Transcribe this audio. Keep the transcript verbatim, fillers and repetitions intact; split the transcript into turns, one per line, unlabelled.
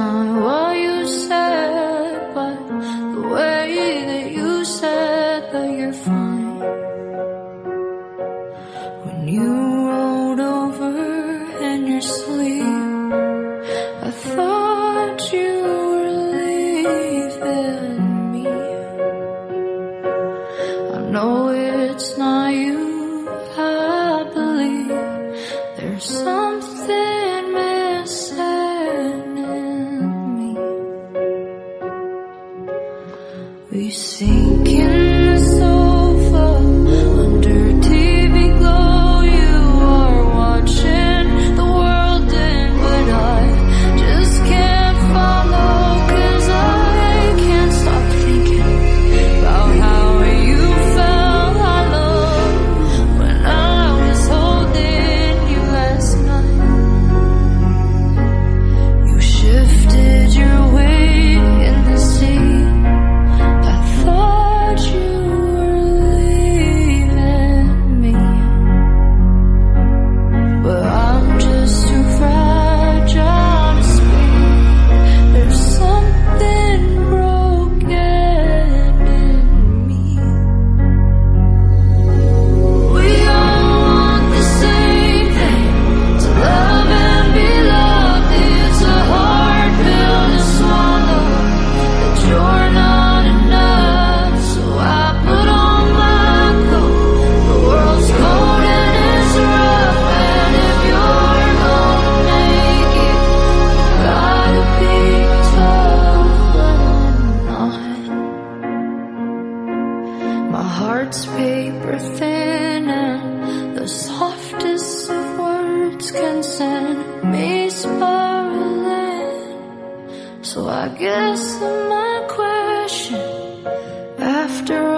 not what you said, but the way that you said that you're fine. When you rolled over in your sleep, I thought you were leaving me. I know it's not you, I believe there's something missing in me. We sink in the sofa under T V glow. You are watching the world end, but I just can't follow, 'cause I can't stop thinking about how you felt I love when I was holding you last night. You shifted your weight in the sea. I thought you were leaving me, but I'm just too fragile to speak. There's something broken in me. We all want the same thing, to love and be loved. It's a hard pill to swallow, that you're not enough. So I put on my coat. The world's cold and it's rough, and if you're gonna make it, you gotta be tough, but I'm not. My heart's paper thin, and the softest of words can send me spiraling. So I guess that my question, after